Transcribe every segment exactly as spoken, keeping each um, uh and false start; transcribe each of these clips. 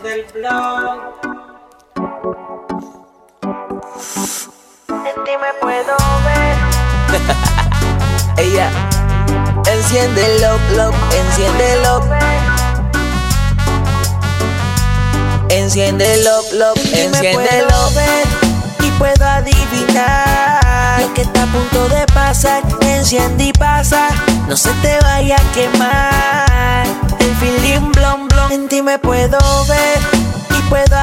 Desde el blog. En ti me puedo ver. Ella, enciéndelo, love, enciéndelo. Enciéndelo, love, enciéndelo. Y puedo adivinar lo que está a punto de pasar. Enciende y pasa, no se te vaya a quemar el feeling blon blon. En ti me puedo ver y puedo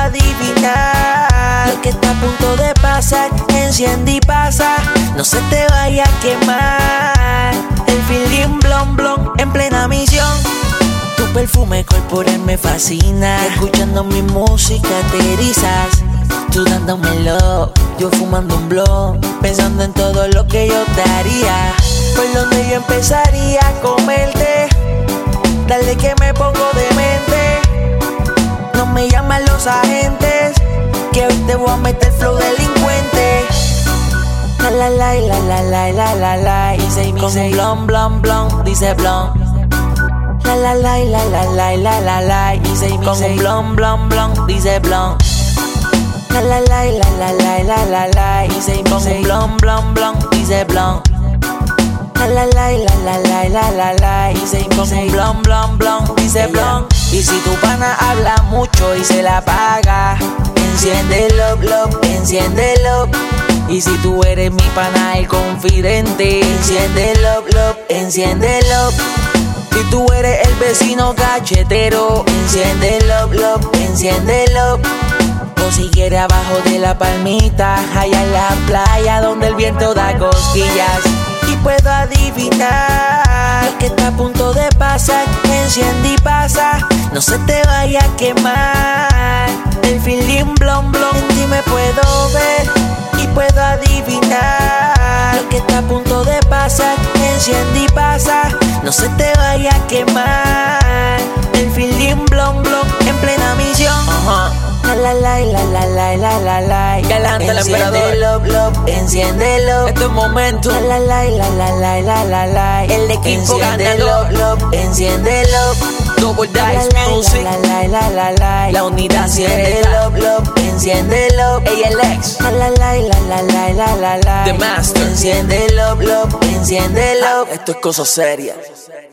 adivinar lo que está a punto de pasar. Enciende y pasa, no se te vaya a quemar el feeling blon blon. En plena misión, tu perfume corporal me fascina. Escuchando mi música te erizas, tú dándomelo, yo fumando un blon, pensando en todo lo que yo te haría. Por donde yo empezaría a comerte, dale que me pongo demente. No me llaman los agentes, que hoy te voy a meter flow delincuente. La la la la la la la la la. Dice con un blon blon blon, dice blon. La la la la la la la la la. Dice con un blon blon blon, dice blon. La la la la la la la la la. Dice con un blon blon blon, dice blon. La la la la la la la la la. Dice con un blon blon blon, dice blon. Y si tu pana habla mucho y se la paga, enciéndelo, love, enciéndelo. Y si tú eres mi pana el confidente, enciéndelo, love, enciéndelo. Si tú eres el vecino cachetero, enciéndelo, love, enciéndelo. O si quieres abajo de la palmita, allá en la playa donde el viento da cosquillas. Y puedo adivinar lo que está a punto de pasar. Enciende y pasa, no se te vaya a quemar el feeling blon blon. En ti me puedo ver y puedo adivinar lo que está a punto de pasar. Enciende y pasa, no se te vaya a quemar el feeling blon blon. En plena misión, uh-huh. La la la la la la la la la. Galante el emperador. Enciéndelo, love, enciéndelo. Este es momento. La la la la la la la la la. El equipo enciéndelo, ganador. love, enciéndelo. Double La Dice la Music. la la la la la. La unidad Enciéndelo, love, enciéndelo. A L X. La la la la la la la la la. The Master. Enciéndelo, love, enciéndelo. Esto es cosa seria.